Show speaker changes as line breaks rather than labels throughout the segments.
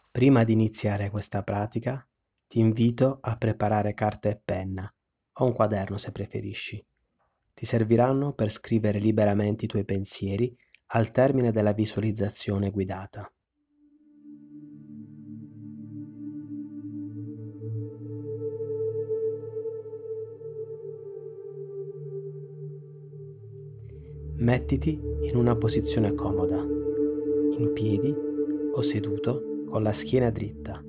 Prima di iniziare questa pratica, ti invito a preparare carta e penna, o un quaderno se preferisci. Ti serviranno per scrivere liberamente i tuoi pensieri al termine della visualizzazione guidata. Mettiti in una posizione comoda, in piedi o seduto con la schiena dritta.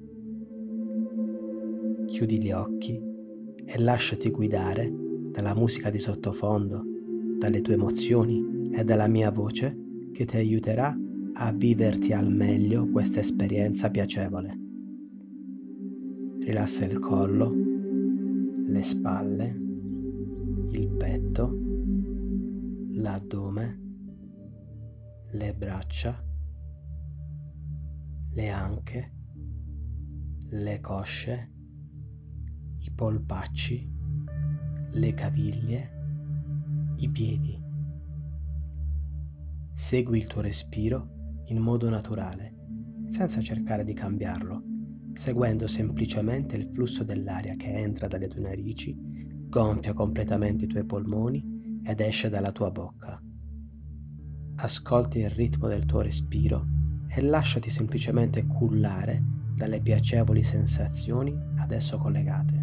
Chiudi gli occhi e lasciati guidare dalla musica di sottofondo, dalle tue emozioni e dalla mia voce che ti aiuterà a viverti al meglio questa esperienza piacevole. Rilassa il collo, le spalle, il petto, l'addome, le braccia, le anche, le cosce, i polpacci, le caviglie, i piedi. Segui il tuo respiro in modo naturale, senza cercare di cambiarlo, seguendo semplicemente il flusso dell'aria che entra dalle tue narici, gonfia completamente i tuoi polmoni ed esce dalla tua bocca. Ascolti il ritmo del tuo respiro e lasciati semplicemente cullare dalle piacevoli sensazioni ad esso collegate.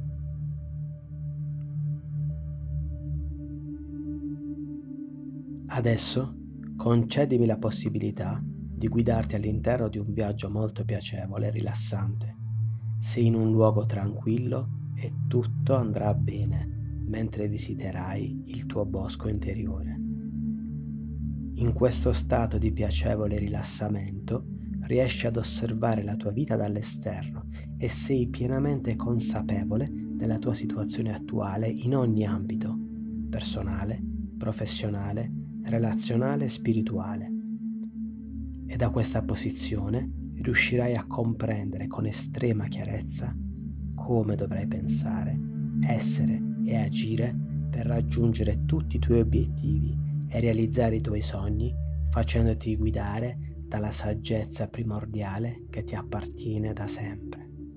Adesso concedimi la possibilità di guidarti all'interno di un viaggio molto piacevole e rilassante. Sei in un luogo tranquillo e tutto andrà bene mentre visiterai il tuo bosco interiore. In questo stato di piacevole rilassamento riesci ad osservare la tua vita dall'esterno e sei pienamente consapevole della tua situazione attuale in ogni ambito, personale, professionale, relazionale e spirituale. E da questa posizione riuscirai a comprendere con estrema chiarezza come dovrai pensare, essere e agire per raggiungere tutti i tuoi obiettivi e realizzare i tuoi sogni facendoti guidare dalla saggezza primordiale che ti appartiene da sempre.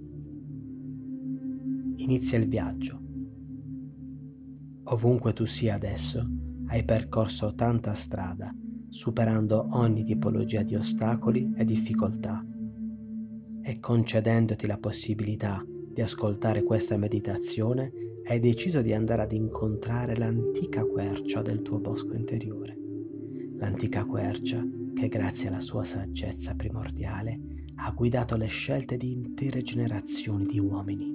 Inizia il viaggio. Ovunque tu sia adesso, hai percorso tanta strada, superando ogni tipologia di ostacoli e difficoltà. E concedendoti la possibilità di ascoltare questa meditazione, hai deciso di andare ad incontrare l'antica quercia del tuo bosco interiore. L'antica quercia che grazie alla sua saggezza primordiale ha guidato le scelte di intere generazioni di uomini.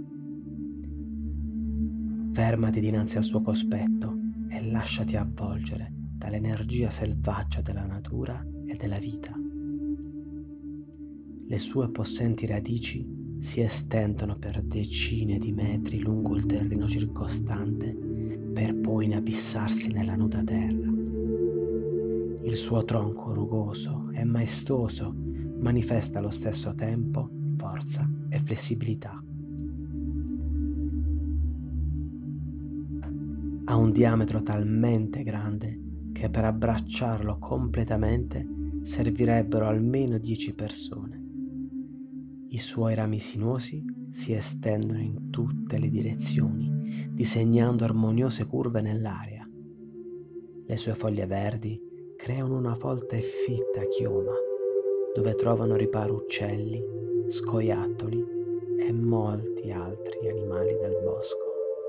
Fermati dinanzi al suo cospetto e lasciati avvolgere dall'energia selvaggia della natura e della vita. Le sue possenti radici si estendono per decine di metri lungo il terreno circostante per poi inabissarsi nella nuda terra. Il suo tronco rugoso e maestoso manifesta allo stesso tempo forza e flessibilità. Ha un diametro talmente grande che per abbracciarlo completamente servirebbero almeno 10 persone. I suoi rami sinuosi si estendono in tutte le direzioni, disegnando armoniose curve nell'aria. Le sue foglie verdi creano una folta e fitta chioma, dove trovano riparo uccelli, scoiattoli e molti altri animali del bosco.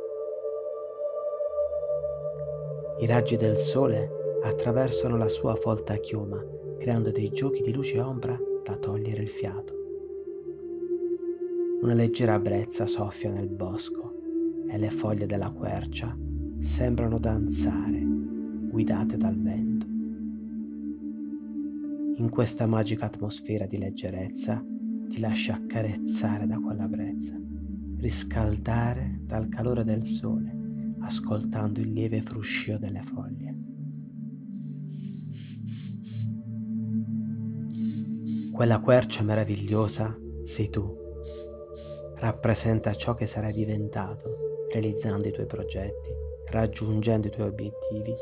I raggi del sole attraversano la sua folta chioma, creando dei giochi di luce e ombra da togliere il fiato. Una leggera brezza soffia nel bosco e le foglie della quercia sembrano danzare, guidate dal vento. In questa magica atmosfera di leggerezza ti lasci accarezzare da quella brezza, riscaldare dal calore del sole, ascoltando il lieve fruscio delle foglie. Quella quercia meravigliosa sei tu. Rappresenta ciò che sarai diventato, realizzando i tuoi progetti, raggiungendo i tuoi obiettivi,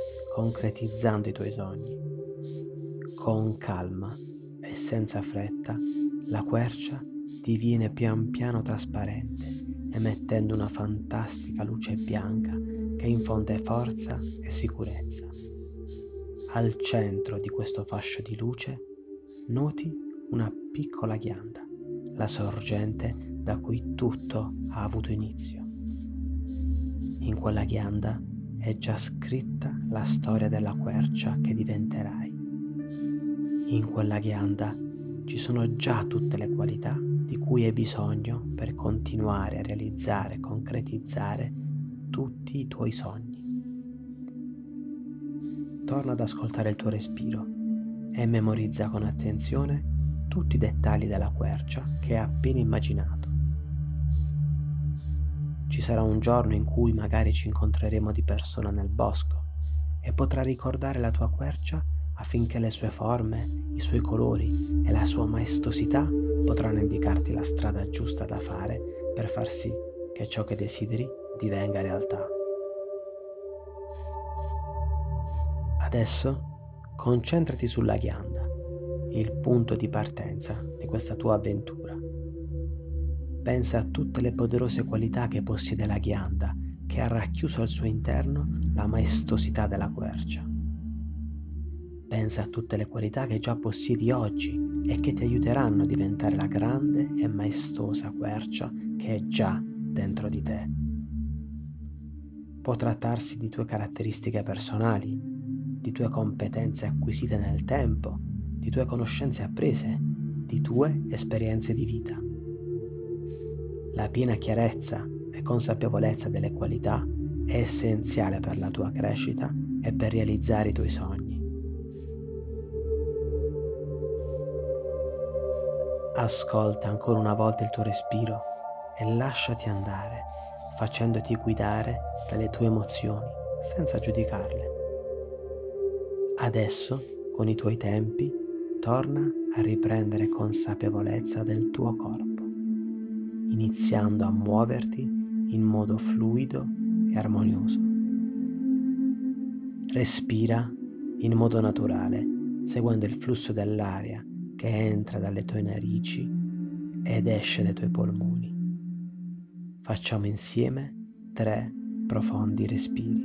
concretizzando i tuoi sogni. Con calma e senza fretta, la quercia diviene pian piano trasparente, emettendo una fantastica luce bianca che infonde forza e sicurezza. Al centro di questo fascio di luce noti una piccola ghianda, la sorgente da cui tutto ha avuto inizio. In quella ghianda è già scritta la storia della quercia che diventerai. In quella ghianda ci sono già tutte le qualità di cui hai bisogno per continuare a realizzare e concretizzare tutti i tuoi sogni. Torna ad ascoltare il tuo respiro e memorizza con attenzione tutti i dettagli della quercia che hai appena immaginato. Ci sarà un giorno in cui magari ci incontreremo di persona nel bosco e potrai ricordare la tua quercia affinché le sue forme, i suoi colori e la sua maestosità potranno indicarti la strada giusta da fare per far sì che ciò che desideri divenga realtà. Adesso concentrati sulla ghianda, il punto di partenza di questa tua avventura. Pensa a tutte le poderose qualità che possiede la ghianda, che ha racchiuso al suo interno la maestosità della quercia. Pensa a tutte le qualità che già possiedi oggi e che ti aiuteranno a diventare la grande e maestosa quercia che è già dentro di te. Può trattarsi di tue caratteristiche personali, di tue competenze acquisite nel tempo, di tue conoscenze apprese, di tue esperienze di vita. La piena chiarezza e consapevolezza delle qualità è essenziale per la tua crescita e per realizzare i tuoi sogni. Ascolta ancora una volta il tuo respiro e lasciati andare, facendoti guidare dalle tue emozioni senza giudicarle. Adesso, con i tuoi tempi, torna a riprendere consapevolezza del tuo corpo, iniziando a muoverti in modo fluido e armonioso. Respira in modo naturale, seguendo il flusso dell'aria che entra dalle tue narici ed esce dai tuoi polmoni. Facciamo insieme 3 profondi respiri.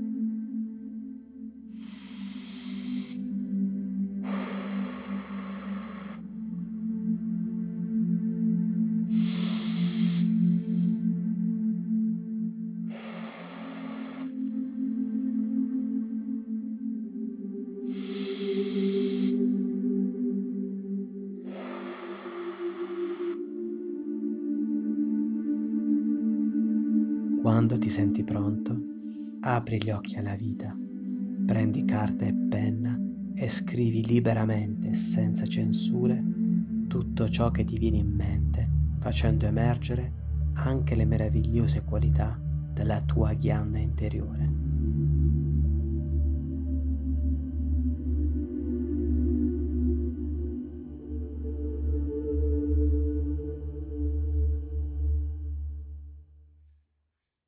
Quando ti senti pronto, apri gli occhi alla vita, prendi carta e penna e scrivi liberamente e senza censure tutto ciò che ti viene in mente, facendo emergere anche le meravigliose qualità della tua ghianda interiore.